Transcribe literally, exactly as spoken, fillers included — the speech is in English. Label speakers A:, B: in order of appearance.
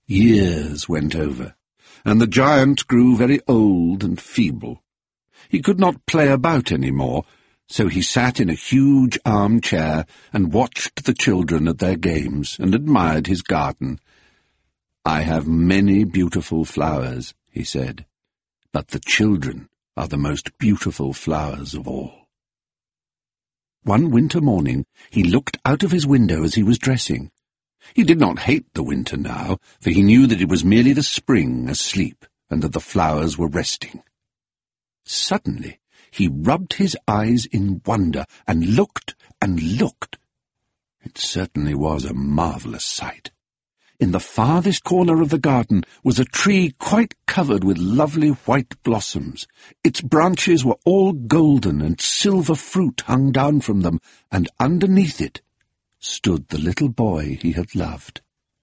A: Years went over, and the giant grew very old and feeble. He could not play about any more, so he sat in a huge armchair and watched the children at their games and admired his garden. "I have many beautiful flowers," he said, "but the children are the most beautiful flowers of all." One winter morning he looked out of his window as he was dressing. He did not hate the winter now, for he knew that it was merely the spring asleep and that the flowers were resting. Suddenly he rubbed his eyes in wonder and looked and looked. It certainly was a marvellous sight. In the farthest corner of the garden was a tree quite covered with lovely white blossoms. Its branches were all golden, and silver fruit hung down from them, and underneath it stood the little boy he had loved.